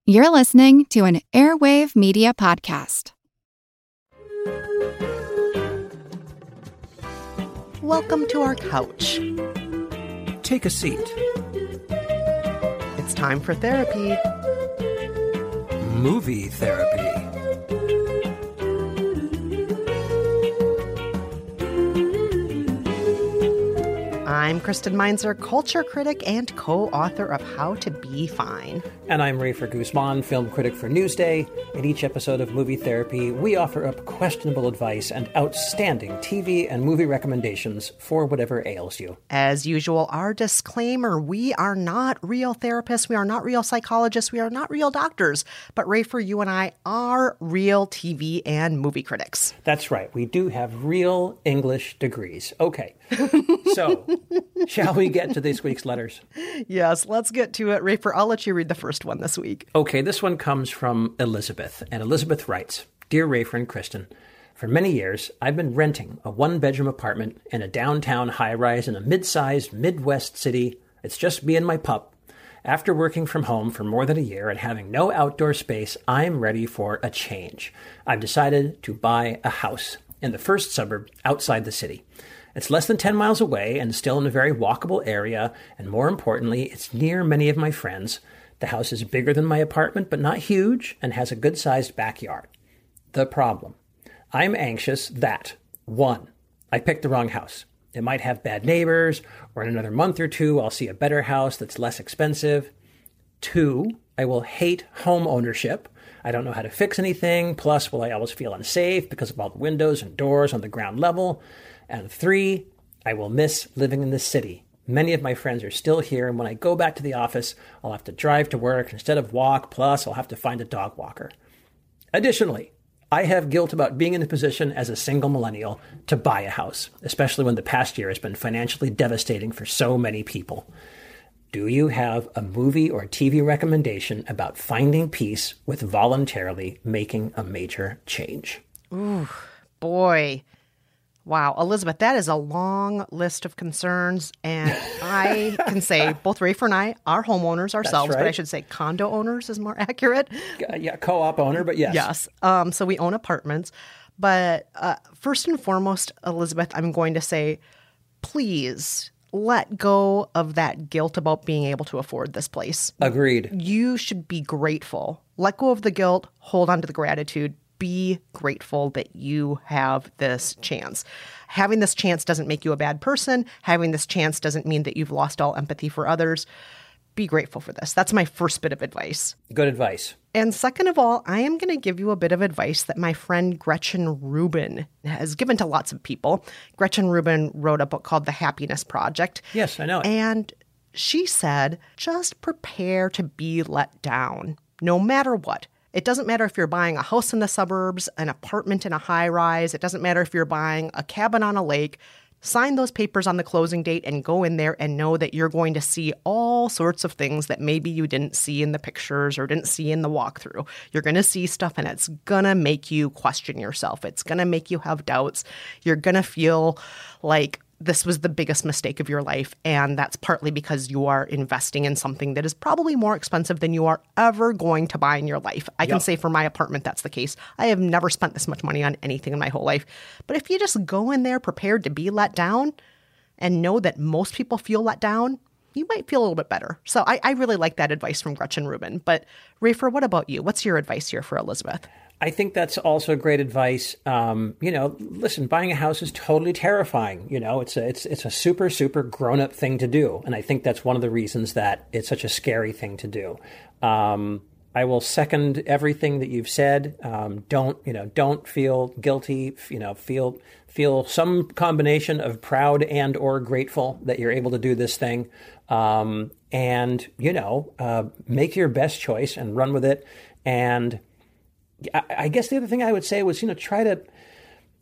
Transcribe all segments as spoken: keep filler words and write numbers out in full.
You're listening to an Airwave Media Podcast. Welcome to our couch. Take a seat. It's time for therapy. Movie therapy. I'm Kristen Meinzer, culture critic and co-author of How to Be Fine. And I'm Rafer Guzman, film critic for Newsday. In each episode of Movie Therapy, we offer up questionable advice and outstanding T V and movie recommendations for whatever ails you. As usual, our disclaimer, we are not real therapists, we are not real psychologists, we are not real doctors. But Rafer, you and I are real T V and movie critics. That's right. We do have real English degrees. Okay. So, shall we get to this week's letters? Yes, let's get to it. Rafer, I'll let you read the first one this week. Okay, this one comes from Elizabeth. And Elizabeth writes, Dear Rafer and Kristen, for many years, I've been renting a one-bedroom apartment in a downtown high-rise in a mid-sized Midwest city. It's just me and my pup. After working from home for more than a year and having no outdoor space, I'm ready for a change. I've decided to buy a house in the first suburb outside the city. It's less than ten miles away and still in a very walkable area, and more importantly, it's near many of my friends. The house is bigger than my apartment, but not huge, and has a good-sized backyard. The problem. I'm anxious that, one, I picked the wrong house. It might have bad neighbors, or in another month or two, I'll see a better house that's less expensive. Two, I will hate home ownership. I don't know how to fix anything, plus will I always feel unsafe because of all the windows and doors on the ground level. And three, I will miss living in the city. Many of my friends are still here, and when I go back to the office, I'll have to drive to work instead of walk, plus I'll have to find a dog walker. Additionally, I have guilt about being in a position as a single millennial to buy a house, especially when the past year has been financially devastating for so many people. Do you have a movie or T V recommendation about finding peace with voluntarily making a major change? Ooh, boy. Wow, Elizabeth, that is a long list of concerns, and I can say both Rafer and I are homeowners ourselves, right. But I should say condo owners is more accurate. Uh, yeah, co-op owner, but yes. Yes, um, so we own apartments. But uh, first and foremost, Elizabeth, I'm going to say, please let go of that guilt about being able to afford this place. Agreed. You should be grateful. Let go of the guilt, hold on to the gratitude. Be grateful that you have this chance. Having this chance doesn't make you a bad person. Having this chance doesn't mean that you've lost all empathy for others. Be grateful for this. That's my first bit of advice. Good advice. And second of all, I am going to give you a bit of advice that my friend Gretchen Rubin has given to lots of people. Gretchen Rubin wrote a book called The Happiness Project. Yes, I know it. And she said, just prepare to be let down, no matter what. It doesn't matter if you're buying a house in the suburbs, an apartment in a high rise. It doesn't matter if you're buying a cabin on a lake. Sign those papers on the closing date and go in there and know that you're going to see all sorts of things that maybe you didn't see in the pictures or didn't see in the walkthrough. You're going to see stuff and it's going to make you question yourself. It's going to make you have doubts. You're going to feel like this was the biggest mistake of your life, and that's partly because you are investing in something that is probably more expensive than you are ever going to buy in your life. I can Yep. say for my apartment, that's the case. I have never spent this much money on anything in my whole life. But if you just go in there prepared to be let down and know that most people feel let down, you might feel a little bit better. So I, I really like that advice from Gretchen Rubin. But Rafer, what about you? What's your advice here for Elizabeth? I think that's also great advice. Um, you know, listen, buying a house is totally terrifying. You know, it's a, it's it's a super, super grown-up thing to do. And I think that's one of the reasons that it's such a scary thing to do. Um, I will second everything that you've said. Um, don't, you know, don't feel guilty, you know, feel feel some combination of proud and or grateful that you're able to do this thing. Um, and, you know, uh, make your best choice and run with it. And I guess the other thing I would say was, you know, try to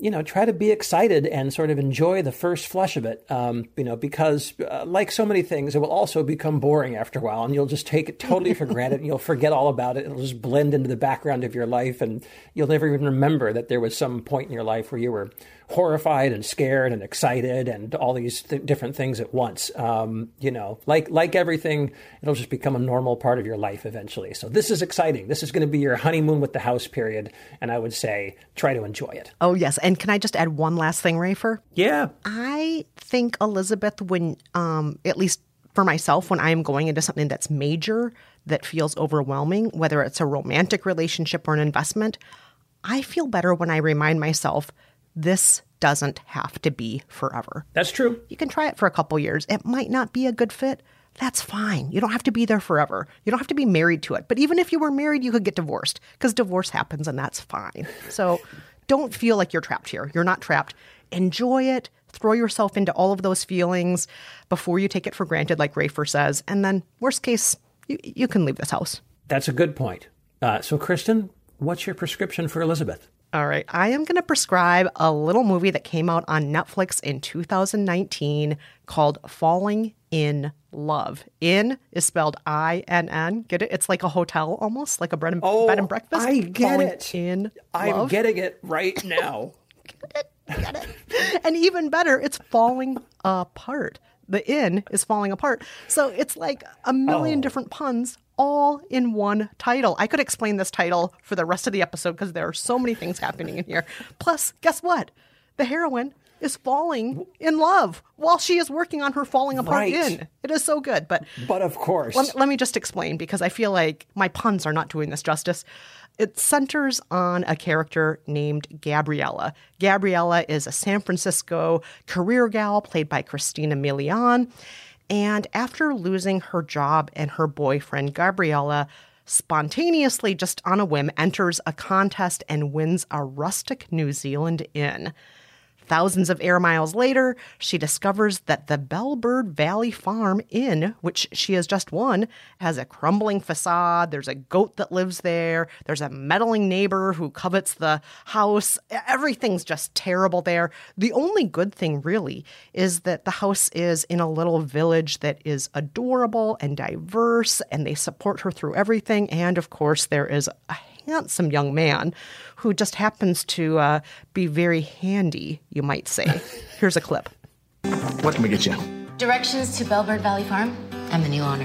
you know, try to be excited and sort of enjoy the first flush of it, um, you know, because uh, like so many things, it will also become boring after a while, and you'll just take it totally for granted, and you'll forget all about it. It'll just blend into the background of your life, and you'll never even remember that there was some point in your life where you were horrified and scared and excited and all these th- different things at once. Um, you know, like like everything, it'll just become a normal part of your life eventually. So this is exciting. This is going to be your honeymoon with the house period, and I would say try to enjoy it. Oh, yes. And can I just add one last thing, Rafer? Yeah. I think, Elizabeth, when, um, at least for myself, when I am going into something that's major, that feels overwhelming, whether it's a romantic relationship or an investment, I feel better when I remind myself this doesn't have to be forever. That's true. You can try it for a couple years. It might not be a good fit. That's fine. You don't have to be there forever. You don't have to be married to it. But even if you were married, you could get divorced because divorce happens and that's fine. So don't feel like you're trapped here. You're not trapped. Enjoy it. Throw yourself into all of those feelings before you take it for granted, like Rafer says. And then worst case, you, you can leave this house. That's a good point. Uh, so, Kristen, what's your prescription for Elizabeth? All right. I am going to prescribe a little movie that came out on Netflix in two thousand nineteen called Falling in Love. In is spelled I N N. Get it? It's like a hotel almost, like a bread and, oh, bed and breakfast. I get Falling it. In I'm love. getting it right now. Get it? Get it? And even better, it's falling apart. The in is falling apart. So it's like a million Oh. different puns all in one title. I could explain this title for the rest of the episode because there are so many things happening in here. Plus, guess what? The heroine is falling in love while she is working on her falling apart Right. in. It is so good. But But of course. let, let me just explain because I feel like my puns are not doing this justice. It centers on a character named Gabriella. Gabriella is a San Francisco career gal played by Christina Milian. And after losing her job and her boyfriend, Gabriella spontaneously, just on a whim, enters a contest and wins a rustic New Zealand inn. Thousands of air miles later, she discovers that the Bellbird Valley Farm Inn, which she has just won, has a crumbling facade. There's a goat that lives there. There's a meddling neighbor who covets the house. Everything's just terrible there. The only good thing, really, is that the house is in a little village that is adorable and diverse, and they support her through everything. And, of course, there is a handsome young man who just happens to uh, be very handy, you might say. Here's a clip. What can we get you? Directions to Bellbird Valley Farm. I'm the new owner.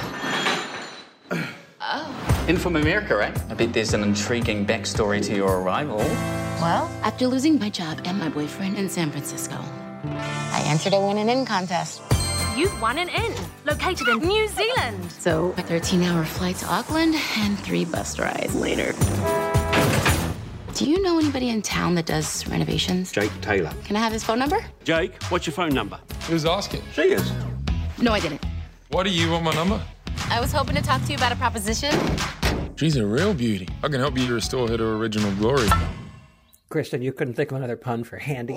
In from America, right? I bet there's an intriguing backstory to your arrival. Well, after losing my job and my boyfriend in San Francisco, I entered a win and in contest. You've won an inn located in New Zealand. So a thirteen-hour flight to Auckland and three bus rides later. Do you know anybody in town that does renovations? Jake Taylor. Can I have his phone number? Jake, what's your phone number? Who's asking? She is. No, I didn't. Why do you want my number? I was hoping to talk to you about a proposition. She's a real beauty. I can help you restore her to original glory. Kristen, you couldn't think of another pun for handy.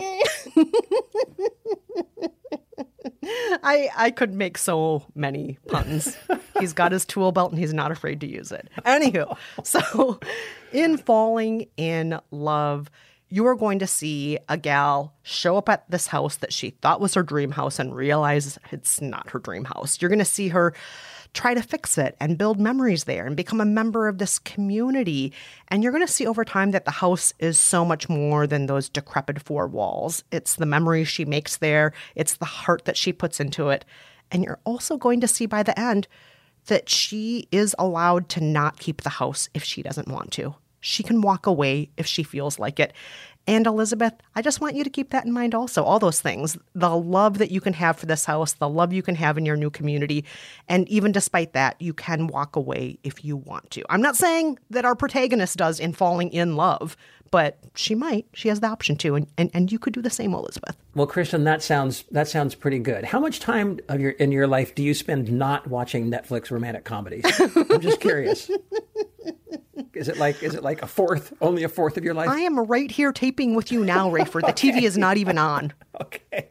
I, I could make so many puns. He's got his tool belt and he's not afraid to use it. Anywho, so in Falling in Love, you are going to see a gal show up at this house that she thought was her dream house and realize it's not her dream house. You're going to see her try to fix it and build memories there and become a member of this community. And you're going to see over time that the house is so much more than those decrepit four walls. It's the memories she makes there. It's the heart that she puts into it. And you're also going to see by the end that she is allowed to not keep the house if she doesn't want to. She can walk away if she feels like it. And Elizabeth, I just want you to keep that in mind also. All those things, the love that you can have for this house, the love you can have in your new community. And even despite that, you can walk away if you want to. I'm not saying that our protagonist does in Falling in Love, but she might. She has the option to. And, and, and you could do the same, Elizabeth. Well, Kristen, that sounds that sounds pretty good. How much time of your in your life do you spend not watching Netflix romantic comedies? I'm just curious. Is it like is it like a fourth, only a fourth of your life? I am right here taping with you now, Rafer. The Okay. T V is not even on. Okay.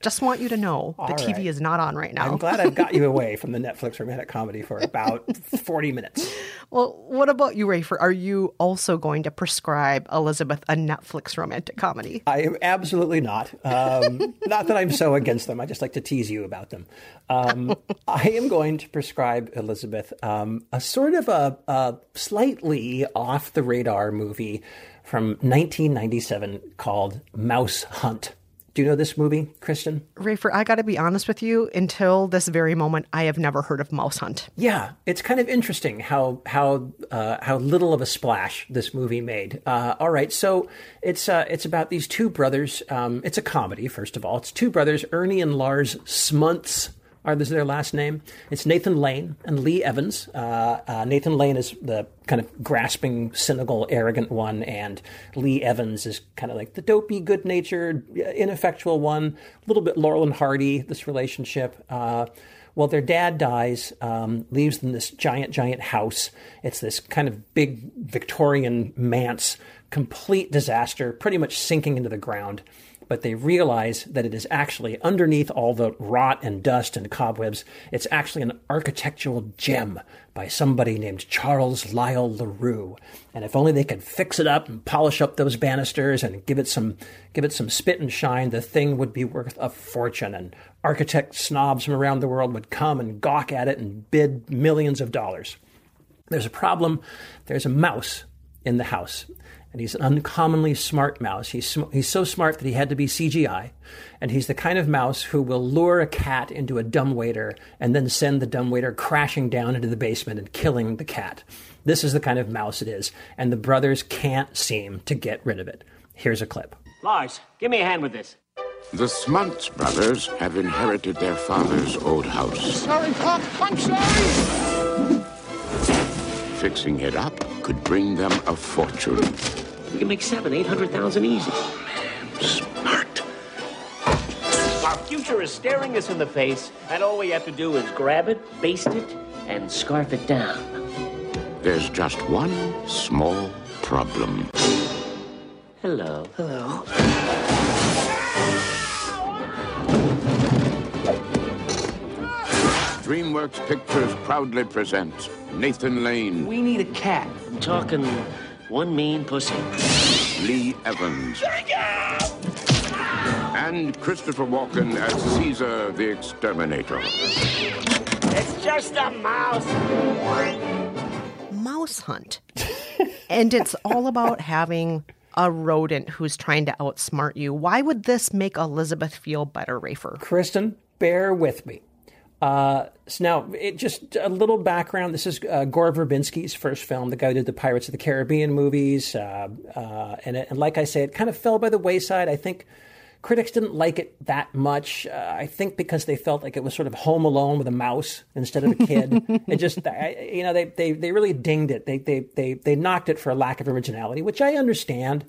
Just want you to know the All T V right. is not on right now. I'm glad I've got you away from the Netflix romantic comedy for about forty minutes. Well, what about you, Rafer? Are you also going to prescribe Elizabeth a Netflix romantic comedy? I am absolutely not. Um, not that I'm so against them. I just like to tease you about them. Um, I am going to prescribe Elizabeth um, a sort of a, a slightly off-the-radar movie from nineteen ninety-seven called Mouse Hunt. Do you know this movie, Kristen? Rafer, I got to be honest with you. Until this very moment, I have never heard of Mouse Hunt. Yeah, it's kind of interesting how how uh, how little of a splash this movie made. Uh, all right, so it's uh, it's about these two brothers. Um, it's a comedy, first of all. It's two brothers, Ernie and Lars Smuntz. Are this their last name? It's Nathan Lane and Lee Evans. Uh, uh, Nathan Lane is the kind of grasping, cynical, arrogant one, and Lee Evans is kind of like the dopey, good-natured, ineffectual one. A little bit Laurel and Hardy, this relationship. Uh, well, their dad dies, um, leaves them this giant, giant house. It's this kind of big Victorian manse, complete disaster, pretty much sinking into the ground. But they realize that it is actually underneath all the rot and dust and cobwebs. It's actually an architectural gem by somebody named Charles Lyell LaRue. And if only they could fix it up and polish up those banisters and give it some give it some spit and shine, the thing would be worth a fortune. And architect snobs from around the world would come and gawk at it and bid millions of dollars. There's a problem. There's a mouse in the house. And he's an uncommonly smart mouse. He's sm- he's so smart that he had to be C G I. And he's the kind of mouse who will lure a cat into a dumbwaiter and then send the dumbwaiter crashing down into the basement and killing the cat. This is the kind of mouse it is. And the brothers can't seem to get rid of it. Here's a clip. Lars, give me a hand with this. The Smuntz brothers have inherited their father's old house. Sorry, Pop. I'm sorry. Fixing it up could bring them a fortune. We can make seven, eight hundred thousand easy. Smart. Our future is staring us in the face, and all we have to do is grab it, baste it, and scarf it down. There's just one small problem. Hello. Hello. DreamWorks Pictures proudly presents Nathan Lane. We need a cat. I'm talking one mean pussy. Lee Evans. And Christopher Walken as Caesar the Exterminator. It's just a mouse. Mouse Hunt. And it's all about having a rodent who's trying to outsmart you. Why would this make Elizabeth feel better, Rafer? Kristen, bear with me. Uh, so now, it just a little background. This is uh, Gore Verbinski's first film, the guy who did the Pirates of the Caribbean movies. Uh, uh, and, it, and like I say, it kind of fell by the wayside. I think critics didn't like it that much. Uh, I think because they felt like it was sort of Home Alone with a mouse instead of a kid. It just, I, you know, they, they, they really dinged it. They, they, they, they knocked it for a lack of originality, which I understand.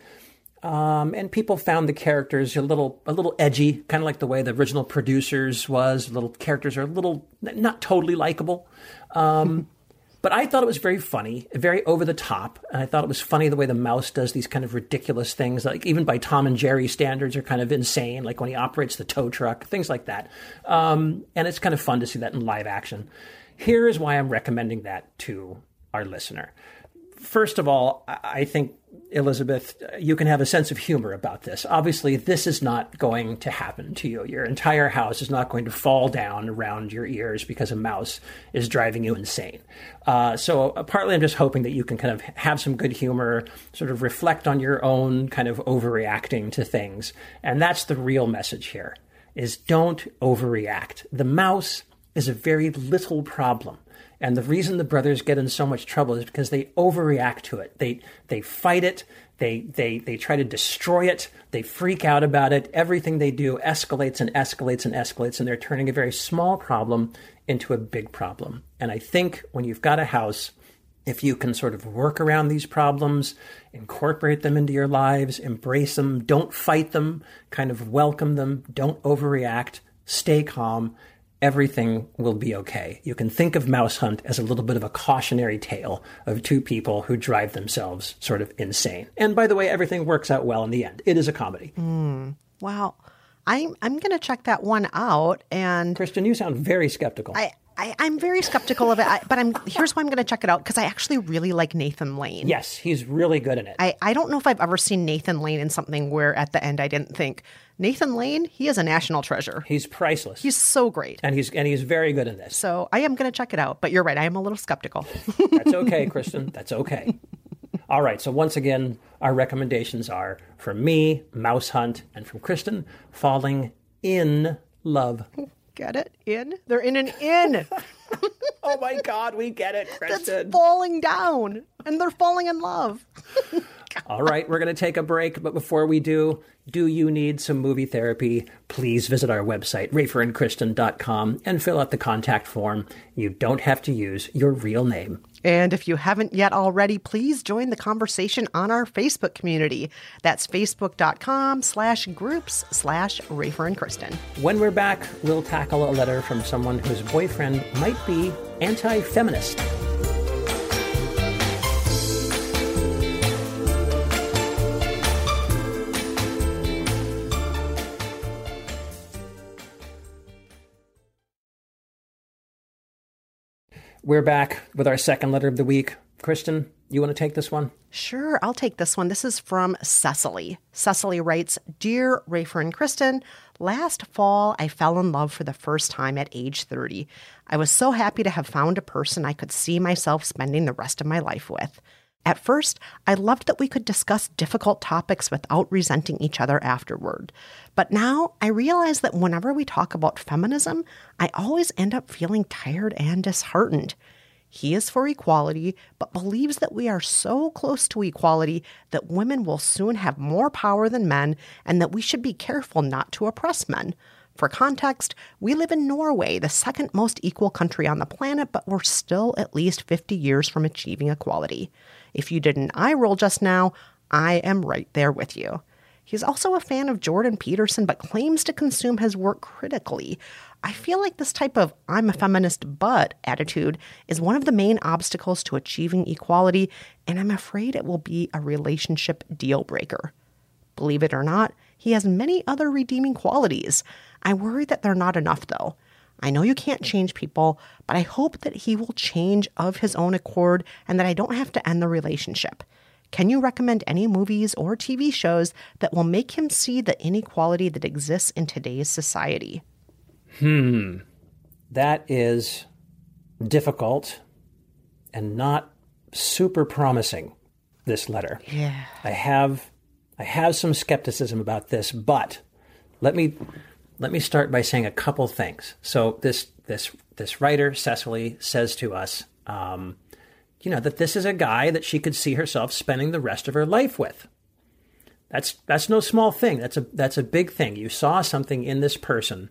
Um, and people found the characters a little, a little edgy, kind of like the way the original Producers was. Little characters are a little, not totally likable. Um, but I thought it was very funny, very over the top. And I thought it was funny the way the mouse does these kind of ridiculous things, like even by Tom and Jerry standards are kind of insane, like when he operates the tow truck, things like that. Um, and it's kind of fun to see that in live action. Here is why I'm recommending that to our listener. First of all, I think, Elizabeth, you can have a sense of humor about this. Obviously, this is not going to happen to you. Your entire house is not going to fall down around your ears because a mouse is driving you insane. Uh, so uh, partly I'm just hoping that you can kind of have some good humor, sort of reflect on your own kind of overreacting to things. And that's the real message here, is don't overreact. The mouse is a very little problem. And the reason the brothers get in so much trouble is because they overreact to it. They they fight it. They they they try to destroy it. They freak out about it. Everything they do escalates and escalates and escalates, and they're turning a very small problem into a big problem. And I think when you've got a house, if you can sort of work around these problems, incorporate them into your lives, embrace them, don't fight them, kind of welcome them, don't overreact, stay calm, everything will be okay. You can think of Mouse Hunt as a little bit of a cautionary tale of two people who drive themselves sort of insane. And by the way, everything works out well in the end. It is a comedy. Mm, wow. I'm I'm going to check that one out. And Kristen, you sound very skeptical. I, I, I'm very skeptical of it, I, but I'm here's why I'm going to check it out, because I actually really like Nathan Lane. Yes, he's really good in it. I, I don't know if I've ever seen Nathan Lane in something where at the end I didn't think, Nathan Lane, he is a national treasure. He's priceless. He's so great. And he's and he's very good in this. So I am going to check it out. But you're right, I am a little skeptical. That's okay, Kristen. That's okay. All right, so once again, our recommendations are from me, Mouse Hunt, and from Kristen, Falling in Love. Get it? In? They're in an inn. Oh my God, we get it, Kristen. That's falling down, and they're falling in love. All right, we're going to take a break, but before we do, do you need some movie therapy? Please visit our website, rafer and kristen dot com, and fill out the contact form. You don't have to use your real name. And if you haven't yet already, please join the conversation on our Facebook community. That's facebook.com slash groups slash Rafer and Kristen. When we're back, we'll tackle a letter from someone whose boyfriend might be anti-feminist. We're back with our second letter of the week. Kristen, you want to take this one? Sure, I'll take this one. This is from Cecily. Cecily writes, Dear Rafer and Kristen, last fall I fell in love for the first time at age thirty. I was so happy to have found a person I could see myself spending the rest of my life with. At first, I loved that we could discuss difficult topics without resenting each other afterward. But now I realize that whenever we talk about feminism, I always end up feeling tired and disheartened. He is for equality, but believes that we are so close to equality that women will soon have more power than men and that we should be careful not to oppress men. For context, we live in Norway, the second most equal country on the planet, but we're still at least fifty years from achieving equality. If you did an eye roll just now, I am right there with you. He's also a fan of Jordan Peterson, but claims to consume his work critically. I feel like this type of I'm a feminist but attitude is one of the main obstacles to achieving equality, and I'm afraid it will be a relationship deal breaker. Believe it or not, he has many other redeeming qualities. I worry that they're not enough, though. I know you can't change people, but I hope that he will change of his own accord and that I don't have to end the relationship. Can you recommend any movies or T V shows that will make him see the inequality that exists in today's society? Hmm. That is difficult and not super promising, this letter. Yeah. I have I have some skepticism about this, but let me let me start by saying a couple things. So this this this writer, Cecily, says to us, um, you know, that this is a guy that she could see herself spending the rest of her life with. That's that's no small thing. That's a that's a big thing. You saw something in this person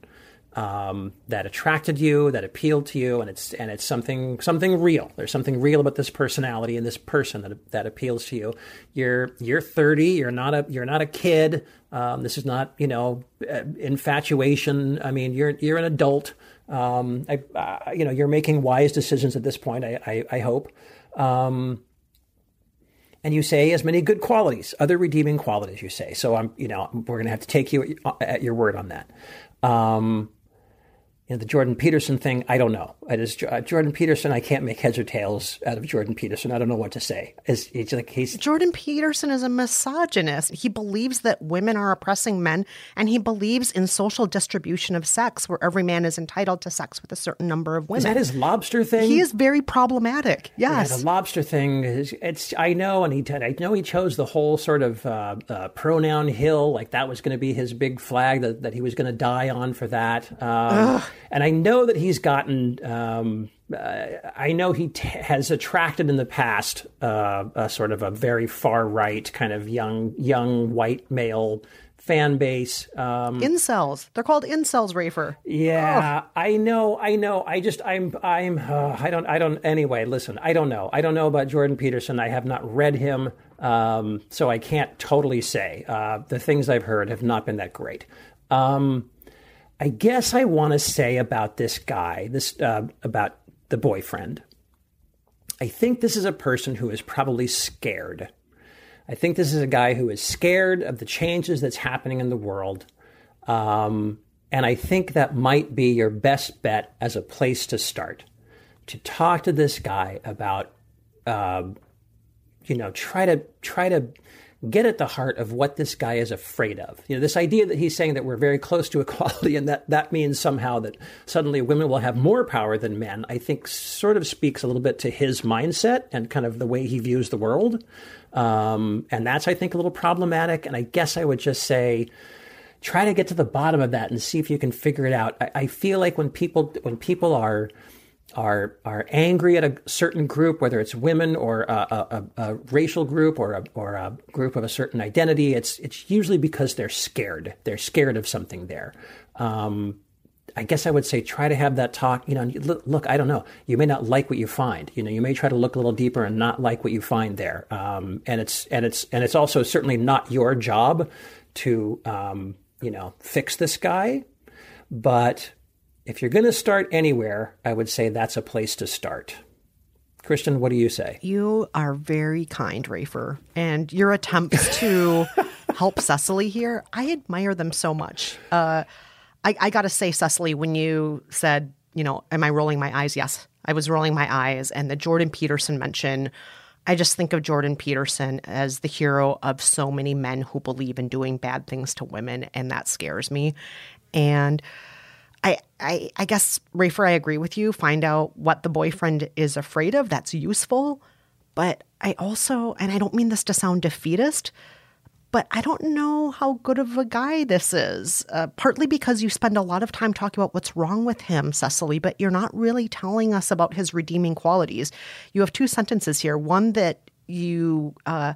um, that attracted you, that appealed to you, and it's and it's something something real. There's something real about this personality and this person that that appeals to you. You're you're thirty. You're not a you're not a kid. Um, this is not, you know, infatuation. I mean, you're you're an adult. Um, I, uh, you know, you're making wise decisions at this point. I I, I hope. Um, and you say as many good qualities, other redeeming qualities. You say so. I'm, you know, we're going to have to take you at your word on that. Um, you know, the Jordan Peterson thing, I don't know. It is uh, Jordan Peterson. I can't make heads or tails out of Jordan Peterson. I don't know what to say. Is it's like he's Jordan Peterson is a misogynist. He believes that women are oppressing men, and he believes in social distribution of sex, where every man is entitled to sex with a certain number of women. Is that his lobster thing? He is very problematic. Yes, yeah, the lobster thing is. It's I know, and he I know he chose the whole sort of uh, uh, pronoun hill, like that was going to be his big flag that that he was going to die on for that. Um, and I know that he's gotten. Um, uh, I know he t- has attracted in the past uh, a sort of a very far right kind of young young white male fan base. Um, incels. They're called incels, Rafer. Yeah, oh. I know. I know. I just I'm I'm uh, I don't I don't. Anyway, listen. I don't know. I don't know about Jordan Peterson. I have not read him, um, so I can't totally say. Uh, the things I've heard have not been that great. Um, I guess I want to say about this guy, this uh, about the boyfriend. I think this is a person who is probably scared. I think this is a guy who is scared of the changes that's happening in the world. Um, and I think that might be your best bet as a place to start, to talk to this guy about, uh, you know, try to try to get at the heart of what this guy is afraid of. You know, this idea that he's saying that we're very close to equality and that that means somehow that suddenly women will have more power than men, I think sort of speaks a little bit to his mindset and kind of the way he views the world. Um, and that's, I think, a little problematic. And I guess I would just say, try to get to the bottom of that and see if you can figure it out. I, I feel like when people when people are are are angry at a certain group, whether it's women or a, a, a racial group or a, or a group of a certain identity, it's it's usually because they're scared. They're scared of something there. Um, I guess I would say try to have that talk. You know, look, look, I don't know. You may not like what you find. You know, you may try to look a little deeper and not like what you find there. Um, and it's and it's and it's also certainly not your job to um, you know fix this guy, but if you're going to start anywhere, I would say that's a place to start. Kristen, what do you say? You are very kind, Rafer. And your attempts to help Cecily here, I admire them so much. Uh, I, I got to say, Cecily, when you said, you know, am I rolling my eyes? Yes, I was rolling my eyes. And the Jordan Peterson mention, I just think of Jordan Peterson as the hero of so many men who believe in doing bad things to women. And that scares me. And I, I I guess, Rafer, I agree with you. Find out what the boyfriend is afraid of. That's useful. But I also, and I don't mean this to sound defeatist, but I don't know how good of a guy this is. Uh, partly because you spend a lot of time talking about what's wrong with him, Cecily, but you're not really telling us about his redeeming qualities. You have two sentences here. One that you uh,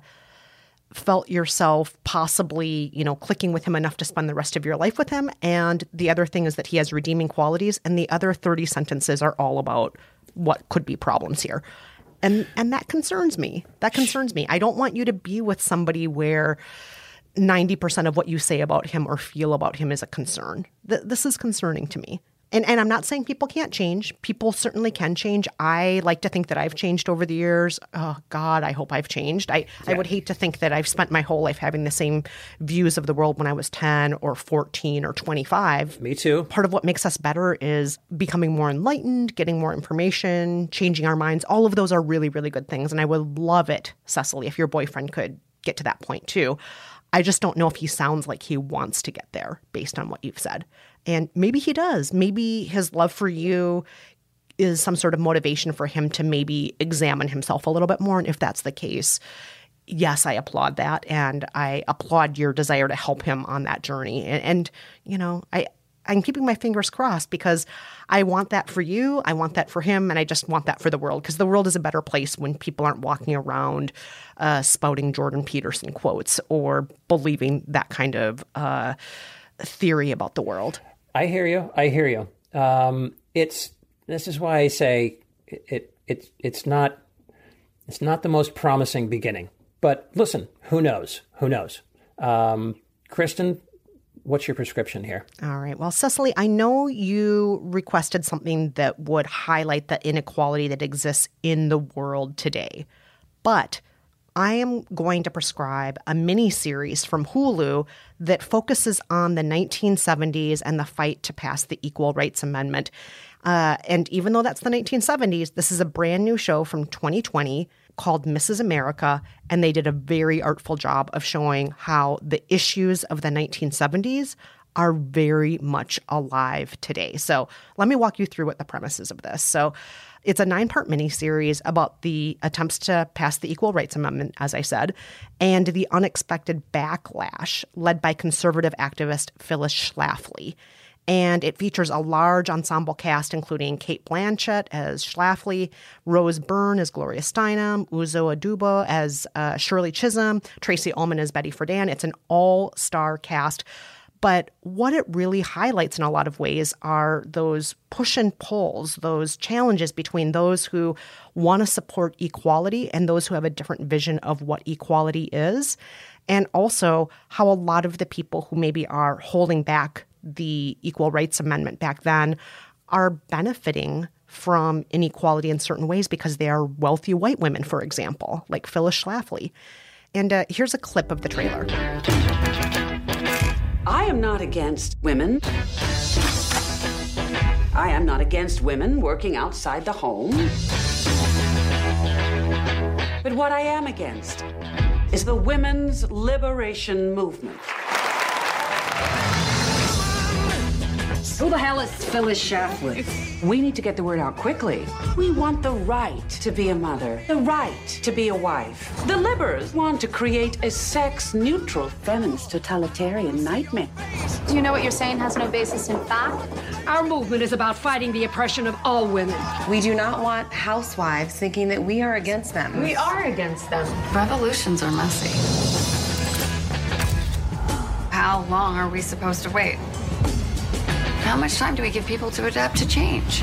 felt yourself possibly, you know, clicking with him enough to spend the rest of your life with him. And the other thing is that he has redeeming qualities. And the other thirty sentences are all about what could be problems here. And and that concerns me. That concerns me. I don't want you to be with somebody where ninety percent of what you say about him or feel about him is a concern. Th- this is concerning to me. And and I'm not saying people can't change. People certainly can change. I like to think that I've changed over the years. Oh, God, I hope I've changed. I, yeah. I would hate to think that I've spent my whole life having the same views of the world when I was ten or fourteen or twenty-five. Me too. Part of what makes us better is becoming more enlightened, getting more information, changing our minds. All of those are really, really good things. And I would love it, Cecily, if your boyfriend could get to that point too. I just don't know if he sounds like he wants to get there based on what you've said. And maybe he does. Maybe his love for you is some sort of motivation for him to maybe examine himself a little bit more. And if that's the case, yes, I applaud that. And I applaud your desire to help him on that journey. And, and you know, I, I'm keeping my fingers crossed because I want that for you. I want that for him. And I just want that for the world because the world is a better place when people aren't walking around uh, spouting Jordan Peterson quotes or believing that kind of uh, theory about the world. I hear you. I hear you. Um, it's this is why I say it, it. It's it's not it's not the most promising beginning. But listen, who knows? Who knows? Um, Kristen, what's your prescription here? All right. Well, Cecily, I know you requested something that would highlight the inequality that exists in the world today, but I am going to prescribe a mini-series from Hulu that focuses on the nineteen seventies and the fight to pass the Equal Rights Amendment. Uh, and even though that's the nineteen seventies, this is a brand new show from twenty twenty called Missus America, and they did a very artful job of showing how the issues of the nineteen seventies are very much alive today. So let me walk you through what the premise is of this. So it's a nine-part miniseries about the attempts to pass the Equal Rights Amendment, as I said, and the unexpected backlash led by conservative activist Phyllis Schlafly. And it features a large ensemble cast, including Cate Blanchett as Schlafly, Rose Byrne as Gloria Steinem, Uzo Aduba as uh, Shirley Chisholm, Tracy Ullman as Betty Friedan. It's an all-star cast. But what it really highlights in a lot of ways are those push and pulls, those challenges between those who want to support equality and those who have a different vision of what equality is. And also how a lot of the people who maybe are holding back the Equal Rights Amendment back then are benefiting from inequality in certain ways because they are wealthy white women, for example, like Phyllis Schlafly. And uh, here's a clip of the trailer. I am not against women. I am not against women working outside the home. But what I am against is the women's liberation movement. Who the hell is Phyllis Schlafly? We need to get the word out quickly. We want the right to be a mother, the right to be a wife. The Libbers want to create a sex-neutral feminist totalitarian nightmare. Do you know what you're saying has no basis in fact? Our movement is about fighting the oppression of all women. We do not want housewives thinking that we are against them. We are against them. Revolutions are messy. How long are we supposed to wait? How much time do we give people to adapt to change?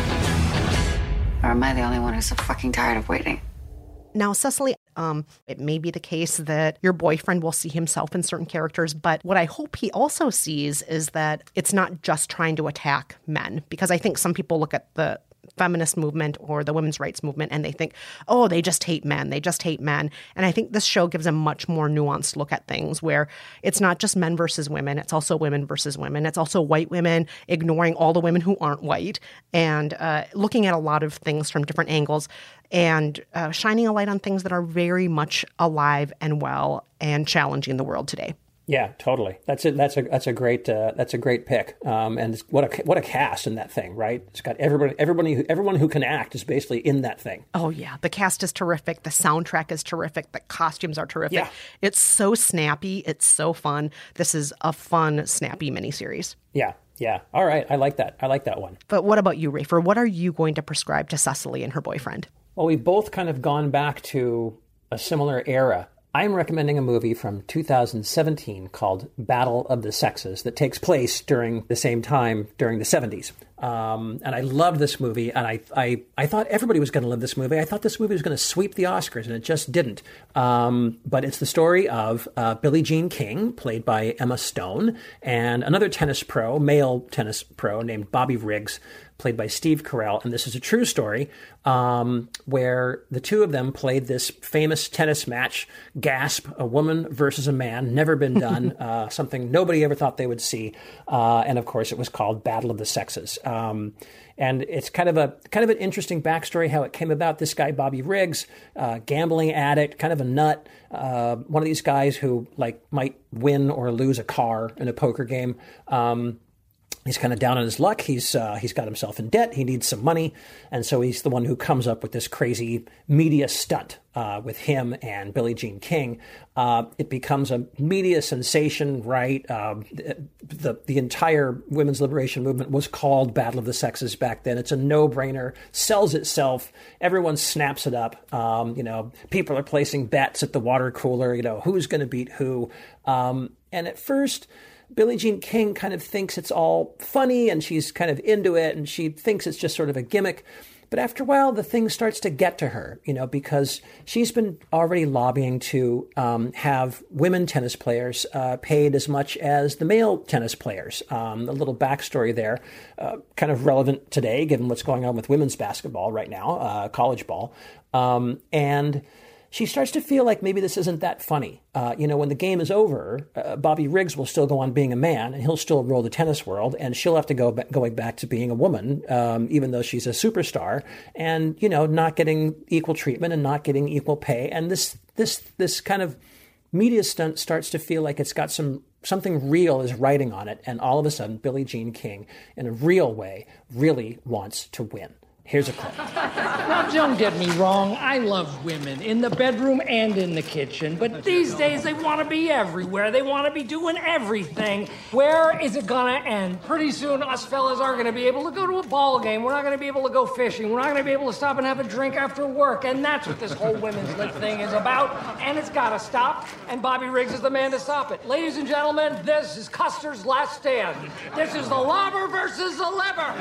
Or am I the only one who's so fucking tired of waiting? Now, Cecily, um, it may be the case that your boyfriend will see himself in certain characters, but what I hope he also sees is that it's not just trying to attack men, because I think some people look at the feminist movement or the women's rights movement and they think, oh, they just hate men. They just hate men. And I think this show gives a much more nuanced look at things where it's not just men versus women. It's also women versus women. It's also white women ignoring all the women who aren't white and uh, looking at a lot of things from different angles and uh, shining a light on things that are very much alive and well and challenging the world today. Yeah, totally. That's it. That's a that's a great uh, that's a great pick. Um, and what a what a cast in that thing, right? It's got everybody everybody who, everyone who can act is basically in that thing. Oh yeah, the cast is terrific. The soundtrack is terrific. The costumes are terrific. Yeah. It's so snappy. It's so fun. This is a fun, snappy miniseries. Yeah, yeah. All right, I like that. I like that one. But what about you, Rafer? What are you going to prescribe to Cecily and her boyfriend? Well, we've both kind of gone back to a similar era. I'm recommending a movie from two thousand seventeen called Battle of the Sexes that takes place during the same time during the seventies. Um, and I loved this movie, and I, I, I thought everybody was going to love this movie. I thought this movie was going to sweep the Oscars, and it just didn't. Um, but it's the story of uh, Billie Jean King, played by Emma Stone, and another tennis pro, male tennis pro named Bobby Riggs, played by Steve Carell. And this is a true story um, where the two of them played this famous tennis match, Gasp, a woman versus a man, never been done, uh, something nobody ever thought they would see. Uh, and of course, it was called Battle of the Sexes. Um, and it's kind of a kind of an interesting backstory how it came about. This guy, Bobby Riggs, uh, gambling addict, kind of a nut, uh, one of these guys who like might win or lose a car in a poker game. Um, He's kind of down on his luck. He's uh, he's got himself in debt. He needs some money. And so he's the one who comes up with this crazy media stunt uh, with him and Billie Jean King. Uh, it becomes a media sensation, right? Uh, the, the entire women's liberation movement was called Battle of the Sexes back then. It's a no-brainer, sells itself. Everyone snaps it up. Um, you know, people are placing bets at the water cooler, you know, who's going to beat who. Um, and at first, Billie Jean King kind of thinks it's all funny and she's kind of into it and she thinks it's just sort of a gimmick. But after a while, the thing starts to get to her, you know, because she's been already lobbying to um, have women tennis players uh, paid as much as the male tennis players. Um, a little backstory there, uh, kind of relevant today, given what's going on with women's basketball right now, uh, college ball. Um, and she starts to feel like maybe this isn't that funny. Uh, you know, when the game is over, uh, Bobby Riggs will still go on being a man, and he'll still rule the tennis world, and she'll have to go ba- going back to being a woman, um, even though she's a superstar, and, you know, not getting equal treatment and not getting equal pay. And this this this kind of media stunt starts to feel like it's got some something real is writing on it, and all of a sudden, Billie Jean King, in a real way, really wants to win. Here's a clip. Now, don't get me wrong. I love women in the bedroom and in the kitchen. But these days, they want to be everywhere. They want to be doing everything. Where is it going to end? Pretty soon, us fellas aren't going to be able to go to a ball game. We're not going to be able to go fishing. We're not going to be able to stop and have a drink after work. And that's what this whole women's lib thing is about. And it's got to stop. And Bobby Riggs is the man to stop it. Ladies and gentlemen, this is Custer's Last Stand. This is the lobber versus the lever.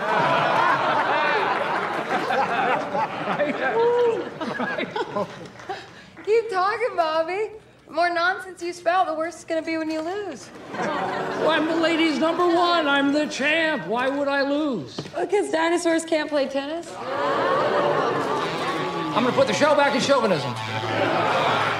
Keep talking, Bobby. The more nonsense you spout, the worse it's going to be when you lose. Well, I'm the ladies' number one. I'm the champ. Why would I lose? Because dinosaurs can't play tennis? I'm going to put the show back in chauvinism.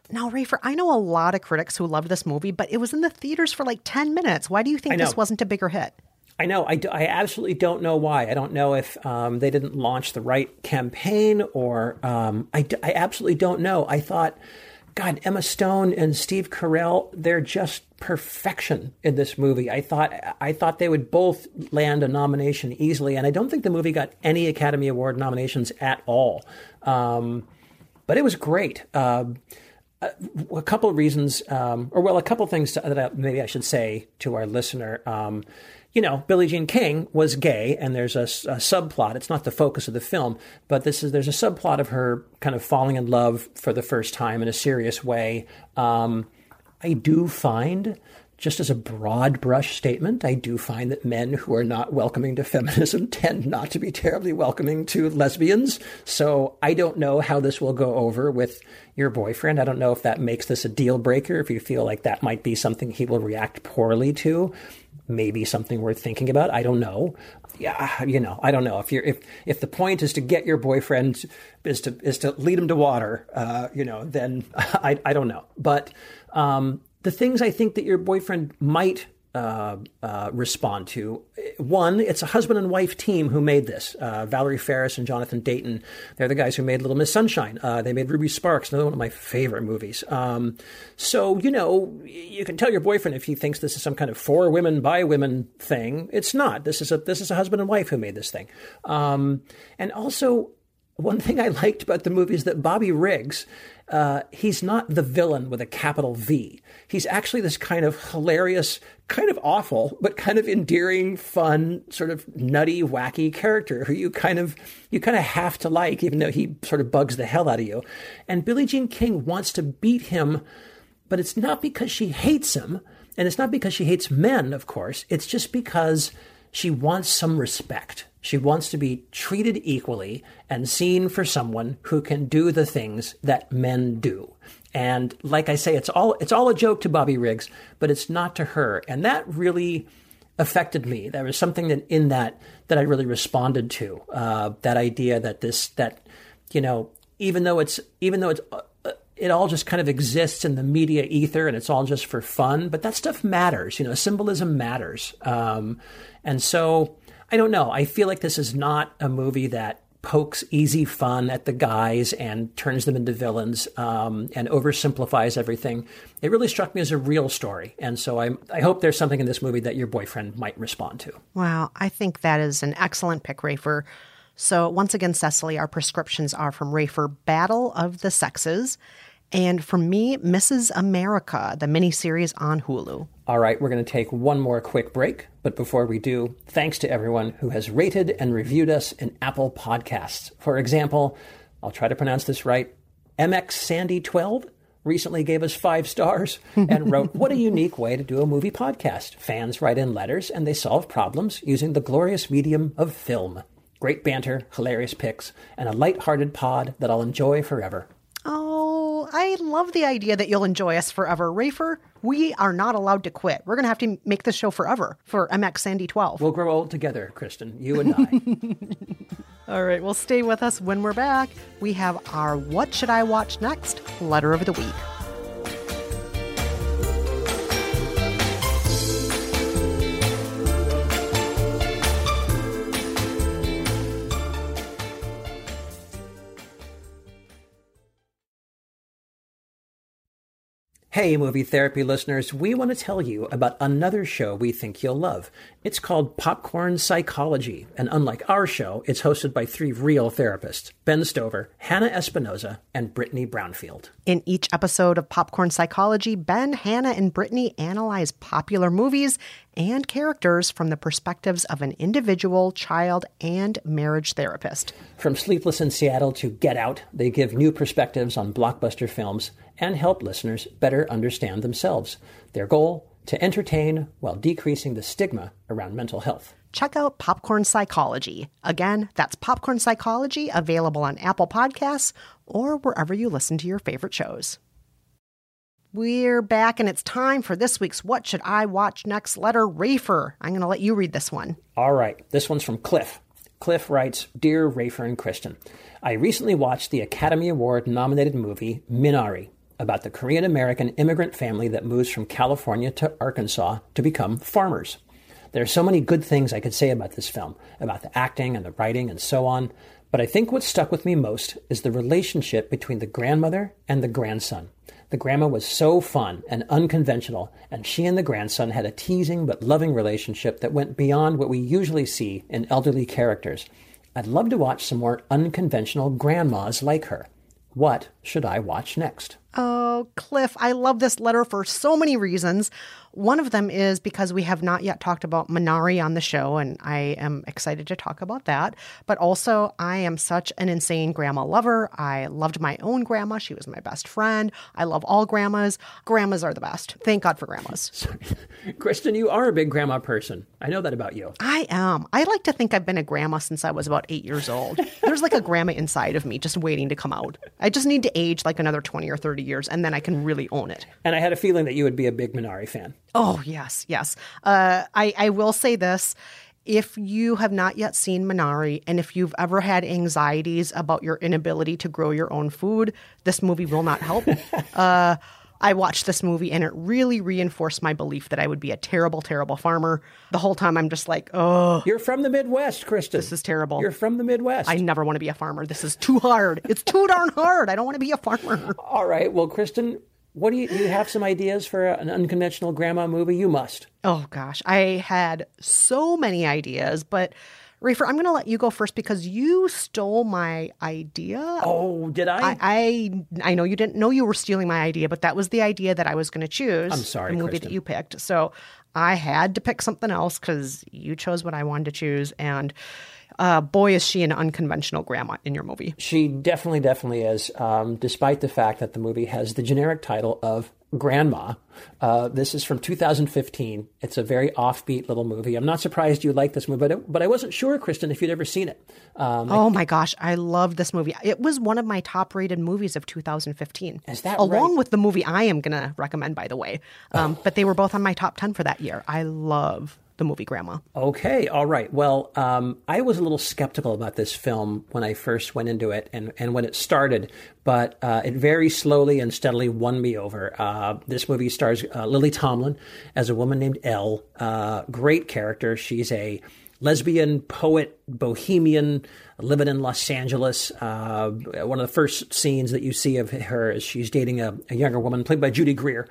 Now, Rafer, I know a lot of critics who loved this movie, but it was in the theaters for like ten minutes. Why do you think this wasn't a bigger hit? I know. I, do, I absolutely don't know why. I don't know if um, they didn't launch the right campaign or um, I, I absolutely don't know. I thought, God, Emma Stone and Steve Carell, they're just perfection in this movie. I thought I thought they would both land a nomination easily, and I don't think the movie got any Academy Award nominations at all. Um, but it was great. Uh, a, a couple of reasons, um, or well, a couple of things to, that I, maybe I should say to our listener. Um, You know, Billie Jean King was gay, and there's a, a subplot. It's not the focus of the film, but this is there's a subplot of her kind of falling in love for the first time in a serious way. Um, I do find, just as a broad brush statement, I do find that men who are not welcoming to feminism tend not to be terribly welcoming to lesbians. So I don't know how this will go over with your boyfriend. I don't know if that makes this a deal breaker, if you feel like that might be something he will react poorly to. Maybe something worth thinking about. I don't know. Yeah, you know, I don't know. If you're if if the point is to get your boyfriend is to is to lead him to water, uh, you know, then I I don't know. But um, the things I think that your boyfriend might uh, uh, respond to. One, it's a husband and wife team who made this. Uh, Valerie Faris and Jonathan Dayton. They're the guys who made Little Miss Sunshine. Uh, they made Ruby Sparks, another one of my favorite movies. Um, so, you know, you can tell your boyfriend if he thinks this is some kind of for women, by women thing. It's not. This is a this is a husband and wife who made this thing. Um, and also, one thing I liked about the movie is that Bobby Riggs, uh, he's not the villain with a capital V. He's actually this kind of hilarious, kind of awful, but kind of endearing, fun, sort of nutty, wacky character who you kind of you kind of have to like, even though he sort of bugs the hell out of you. And Billie Jean King wants to beat him, but it's not because she hates him, and it's not because she hates men, of course. It's just because she wants some respect. She wants to be treated equally and seen for someone who can do the things that men do. And like I say, it's all it's all a joke to Bobby Riggs, but it's not to her. And that really affected me. There was something that in that that I really responded to. Uh, that idea that this that you know, even though it's even though it's uh, it all just kind of exists in the media ether and it's all just for fun, but that stuff matters. You know, symbolism matters. Um, and so. I don't know. I feel like this is not a movie that pokes easy fun at the guys and turns them into villains um, and oversimplifies everything. It really struck me as a real story. And so I, I hope there's something in this movie that your boyfriend might respond to. Wow. I think that is an excellent pick, Rafer. So once again, Cecily, our prescriptions are from Rafer, Battle of the Sexes. And from me, Missus America, the miniseries on Hulu. All right, we're going to take one more quick break. But before we do, thanks to everyone who has rated and reviewed us in Apple Podcasts. For example, I'll try to pronounce this right, M X Sandy twelve recently gave us five stars and wrote, "What a unique way to do a movie podcast. Fans write in letters and they solve problems using the glorious medium of film. Great banter, hilarious picks, and a light-hearted pod that I'll enjoy forever." Oh, I love the idea that you'll enjoy us forever. Rafer, we are not allowed to quit. We're going to have to make this show forever for M X Sandy twelve. We'll grow old together, Kristen, you and I. All right, well, stay with us. When we're back, we have our What Should I Watch Next? Letter of the Week. Hey, Movie Therapy listeners, we want to tell you about another show we think you'll love. It's called Popcorn Psychology, and unlike our show, it's hosted by three real therapists, Ben Stover, Hannah Espinoza, and Brittany Brownfield. In each episode of Popcorn Psychology, Ben, Hannah, and Brittany analyze popular movies and characters from the perspectives of an individual, child, and marriage therapist. From Sleepless in Seattle to Get Out, they give new perspectives on blockbuster films and help listeners better understand themselves. Their goal? To entertain while decreasing the stigma around mental health. Check out Popcorn Psychology. Again, that's Popcorn Psychology, available on Apple Podcasts or wherever you listen to your favorite shows. We're back, and it's time for this week's What Should I Watch Next? Letter. Rafer, I'm going to let you read this one. All right. This one's from Cliff. Cliff writes, "Dear Rafer and Kristen, I recently watched the Academy Award-nominated movie Minari, about the Korean-American immigrant family that moves from California to Arkansas to become farmers. There are so many good things I could say about this film, about the acting and the writing and so on, but I think what stuck with me most is the relationship between the grandmother and the grandson. The grandma was so fun and unconventional, and she and the grandson had a teasing but loving relationship that went beyond what we usually see in elderly characters. I'd love to watch some more unconventional grandmas like her. What should I watch next? Oh, Cliff, I love this letter for so many reasons. One of them is because we have not yet talked about Minari on the show, and I am excited to talk about that. But also, I am such an insane grandma lover. I loved my own grandma. She was my best friend. I love all grandmas. Grandmas are the best. Thank God for grandmas. Sorry. Kristen, you are a big grandma person. I know that about you. I am. I like to think I've been a grandma since I was about eight years old. There's like a grandma inside of me just waiting to come out. I just need to age like another twenty or thirty years, and then I can really own it. And I had a feeling that you would be a big Minari fan. Oh, yes, yes. Uh, I, I will say this. If you have not yet seen Minari, and if you've ever had anxieties about your inability to grow your own food, this movie will not help. uh, I watched this movie, and it really reinforced my belief that I would be a terrible, terrible farmer. The whole time I'm just like, oh. You're from the Midwest, Kristen. This is terrible. You're from the Midwest. I never want to be a farmer. This is too hard. It's too darn hard. I don't want to be a farmer. All right. Well, Kristen, what do you, do you have some ideas for an unconventional grandma movie? You must. Oh, gosh. I had so many ideas, but Rafer, I'm going to let you go first because you stole my idea. Oh, did I? I I, I know you didn't know you were stealing my idea, but that was the idea that I was going to choose. I'm sorry, the movie Kristen. that you picked. So I had to pick something else because you chose what I wanted to choose. And uh, boy, is she an unconventional grandma in your movie. She definitely, definitely is, um, despite the fact that the movie has the generic title of Grandma. Uh, this is from two thousand fifteen. It's a very offbeat little movie. I'm not surprised you like this movie, but, it, but I wasn't sure, Kristen, if you'd ever seen it. Um, oh, my gosh. I love this movie. It was one of my top-rated movies of two thousand fifteen. Is that Along right? with the movie I am going to recommend, by the way. Um, oh. But they were both on my top ten for that year. I love the movie Grandma. Okay. All right. Well, um, I was a little skeptical about this film when I first went into it and, and when it started, but uh, it very slowly and steadily won me over. Uh, this movie stars uh, Lily Tomlin as a woman named Elle. Uh, great character. She's a lesbian, poet, bohemian, living in Los Angeles. Uh, one of the first scenes that you see of her is she's dating a, a younger woman played by Judy Greer.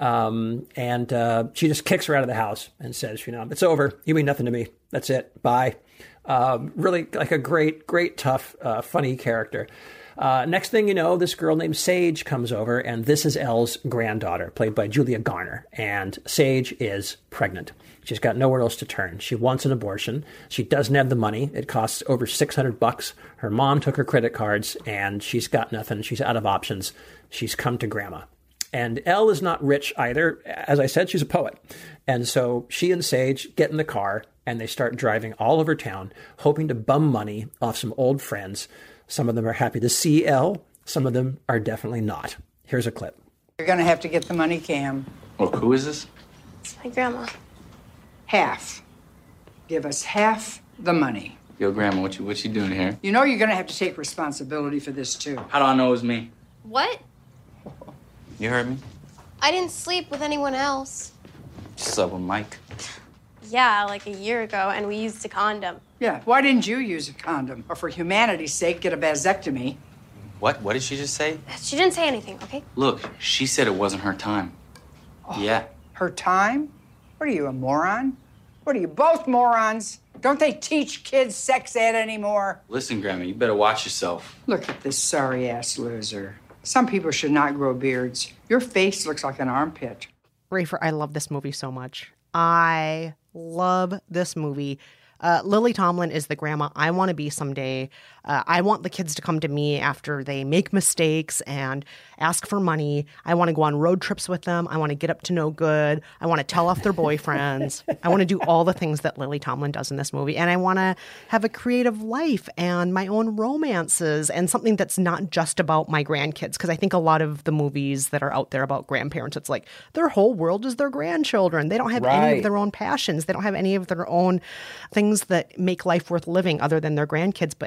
Um, and uh, she just kicks her out of the house and says, you know, it's over. You mean nothing to me. That's it. Bye. Um, really like a great, great, tough, uh, funny character. Uh, next thing you know, this girl named Sage comes over, and this is Elle's granddaughter, played by Julia Garner. And Sage is pregnant. She's got nowhere else to turn. She wants an abortion. She doesn't have the money. It costs over six hundred bucks. Her mom took her credit cards, and she's got nothing. She's out of options. She's come to Grandma. And Elle is not rich either. As I said, she's a poet. And so she and Sage get in the car, and they start driving all over town, hoping to bum money off some old friends. Some of them are happy to see Elle. Some of them are definitely not. Here's a clip. You're going to have to get the money, Cam. Well, who is this? It's my grandma. Half. Give us half the money. Yo, Grandma, what you what you doing here? You know you're going to have to take responsibility for this, too. How do I know it was me? What? You heard me? I didn't sleep with anyone else. Just slept with Mike. Yeah, like a year ago, and we used a condom. Yeah, why didn't you use a condom? Or for humanity's sake, get a vasectomy? What? What did she just say? She didn't say anything, okay? Look, she said it wasn't her time. Oh, yeah. Her time? What are you, a moron? What are you, both morons? Don't they teach kids sex ed anymore? Listen, Grandma, you better watch yourself. Look at this sorry-ass loser. Some people should not grow beards. Your face looks like an armpit. Rafer, I love this movie so much. I love this movie. Uh, Lily Tomlin is the grandma I want to be someday. Uh, I want the kids to come to me after they make mistakes and ask for money. I want to go on road trips with them. I want to get up to no good. I want to tell off their boyfriends. I want to do all the things that Lily Tomlin does in this movie. And I want to have a creative life and my own romances and something that's not just about my grandkids. Because I think a lot of the movies that are out there about grandparents, it's like their whole world is their grandchildren. They don't have right. any of their own passions. They don't have any of their own things that make life worth living other than their grandkids. But not in this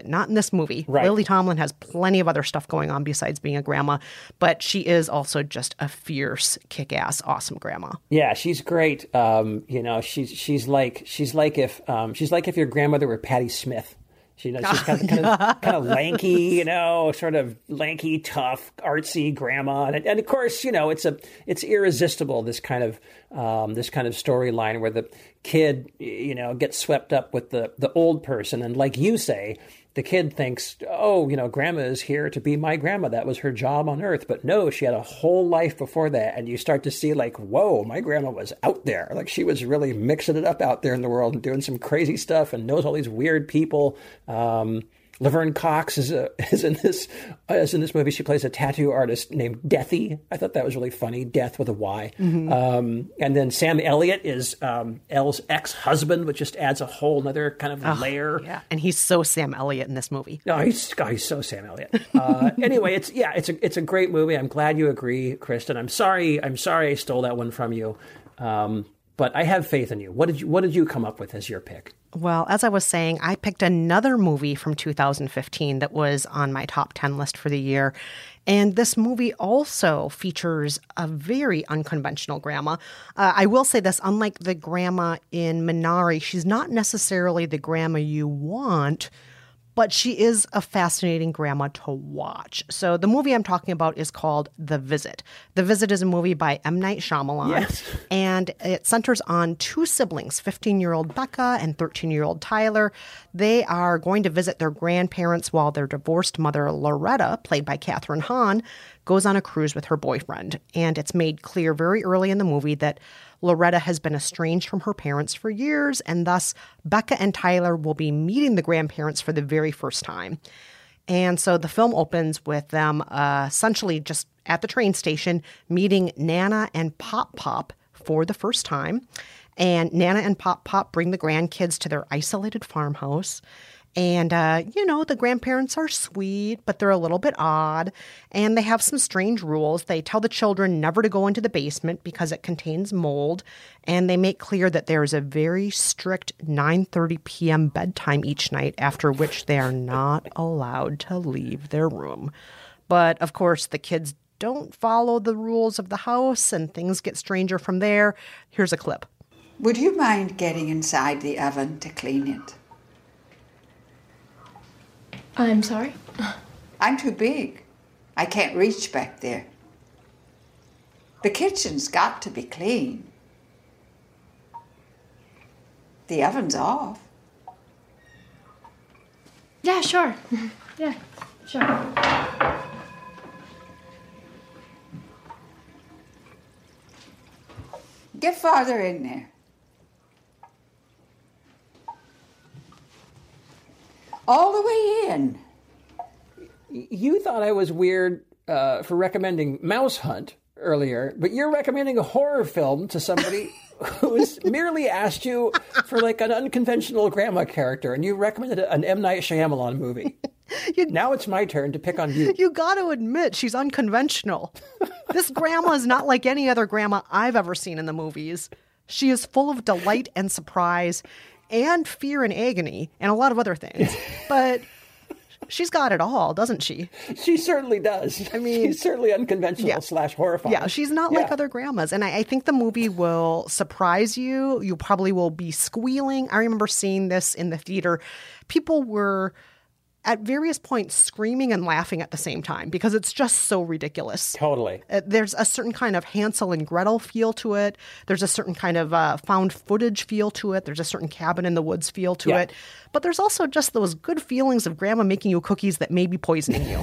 this movie. Right. Lily Tomlin has plenty of other stuff going on besides being a grandma, but she is also just a fierce, kick-ass, awesome grandma. Yeah, she's great. Um, you know, she's she's like she's like if um, she's like if your grandmother were Patti Smith. She, you know, she's kind of, kind of kind of lanky, you know, sort of lanky, tough, artsy grandma, and, and of course, you know, it's a it's irresistible this kind of um, this kind of storyline where the kid, you know, gets swept up with the the old person, and like you say, the kid thinks, oh, you know, grandma is here to be my grandma. That was her job on earth. But no, she had a whole life before that. And you start to see like, whoa, my grandma was out there. Like she was really mixing it up out there in the world and doing some crazy stuff and knows all these weird people. Um, Laverne Cox is a, is in this is in this movie. She plays a tattoo artist named Deathy. I thought that was really funny. Death with a Y. Mm-hmm. Um, and then Sam Elliott is um, Elle's ex-husband, which just adds a whole other kind of oh, layer. Yeah, and he's so Sam Elliott in this movie. No, he's oh, he's so Sam Elliott. Uh, anyway, it's yeah, it's a it's a great movie. I'm glad you agree, Kristen. I'm sorry. I'm sorry I stole that one from you. Um, But I have faith in you. What did you What did you come up with as your pick? Well, as I was saying, I picked another movie from two thousand fifteen that was on my top ten list for the year. And this movie also features a very unconventional grandma. Uh, I will say this, unlike the grandma in Minari, she's not necessarily the grandma you want, but she is a fascinating grandma to watch. So the movie I'm talking about is called The Visit. The Visit is a movie by M. Night Shyamalan. Yes. And it centers on two siblings, fifteen-year-old Becca and thirteen-year-old Tyler. They are going to visit their grandparents while their divorced mother, Loretta, played by Catherine Hahn, goes on a cruise with her boyfriend. And it's made clear very early in the movie that Loretta has been estranged from her parents for years, and thus Becca and Tyler will be meeting the grandparents for the very first time. And so the film opens with them uh, essentially just at the train station meeting Nana and Pop Pop for the first time. And Nana and Pop Pop bring the grandkids to their isolated farmhouse. And, uh, you know, the grandparents are sweet, but they're a little bit odd. And they have some strange rules. They tell the children never to go into the basement because it contains mold. And they make clear that there is a very strict nine thirty p.m. bedtime each night, after which they are not allowed to leave their room. But, of course, the kids don't follow the rules of the house, and things get stranger from there. Here's a clip. Would you mind getting inside the oven to clean it? I'm sorry? I'm too big. I can't reach back there. The kitchen's got to be clean. The oven's off. Yeah, sure. Yeah, sure. Get farther in there. All the way in. You thought I was weird uh, for recommending Mouse Hunt earlier, but you're recommending a horror film to somebody who's merely asked you for like an unconventional grandma character, and you recommended an M. Night Shyamalan movie. you, now it's my turn to pick on you. You got to admit she's unconventional. This grandma is not like any other grandma I've ever seen in the movies. She is full of delight and surprise and fear and agony and a lot of other things. But she's got it all, doesn't she? She certainly does. I mean, she's certainly unconventional yeah. slash horrifying. Yeah, she's not yeah. like other grandmas. And I, I think the movie will surprise you. You probably will be squealing. I remember seeing this in the theater. People were at various points screaming and laughing at the same time because it's just so ridiculous. Totally. Uh, there's a certain kind of Hansel and Gretel feel to it. There's a certain kind of uh, found footage feel to it. There's a certain cabin in the woods feel to yeah. it. But there's also just those good feelings of grandma making you cookies that may be poisoning you.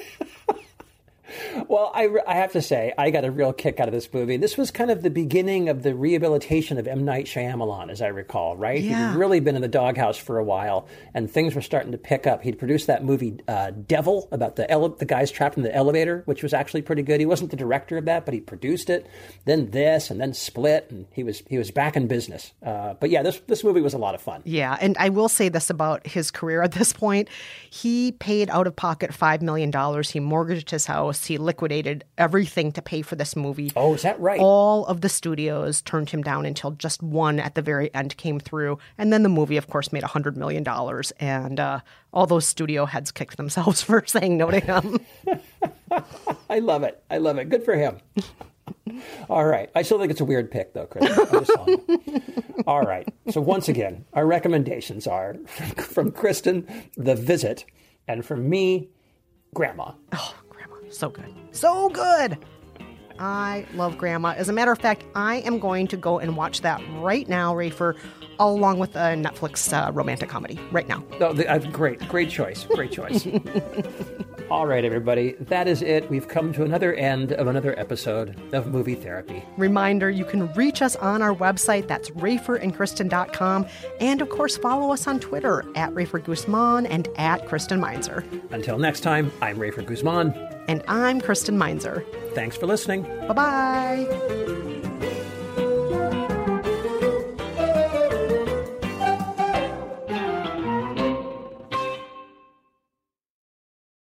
Well, I, I have to say, I got a real kick out of this movie. This was kind of the beginning of the rehabilitation of M. Night Shyamalan, as I recall, right? Yeah. He'd really been in the doghouse for a while, and things were starting to pick up. He'd produced that movie uh, Devil, about the ele- the guys trapped in the elevator, which was actually pretty good. He wasn't the director of that, but he produced it. Then this, and then Split, and he was he was back in business. Uh, but yeah, this this movie was a lot of fun. Yeah, and I will say this about his career at this point. He paid out of pocket five million dollars. He mortgaged his house. He liquidated liquidated everything to pay for this movie. Oh, is that right? All of the studios turned him down until just one at the very end came through. And then the movie, of course, made one hundred million dollars. And uh, all those studio heads kicked themselves for saying no to him. I love it. I love it. Good for him. All right. I still think it's a weird pick, though, Chris. I just saw it. All right. So once again, our recommendations are from Kristen, The Visit, and from me, Grandma. Oh, Grandma. So good. So good. I love Grandma. As a matter of fact, I am going to go and watch that right now, Rafer, along with a Netflix uh, romantic comedy right now. Oh, the, uh, great. Great choice. Great choice. All right, everybody. That is it. We've come to another end of another episode of Movie Therapy. Reminder, you can reach us on our website. That's rafer and kristen dot com. And, of course, follow us on Twitter at Rafer Guzman and at Kristen Meinzer. Until next time, I'm Rafer Guzman. And I'm Kristen Meinzer. Thanks for listening. Bye-bye.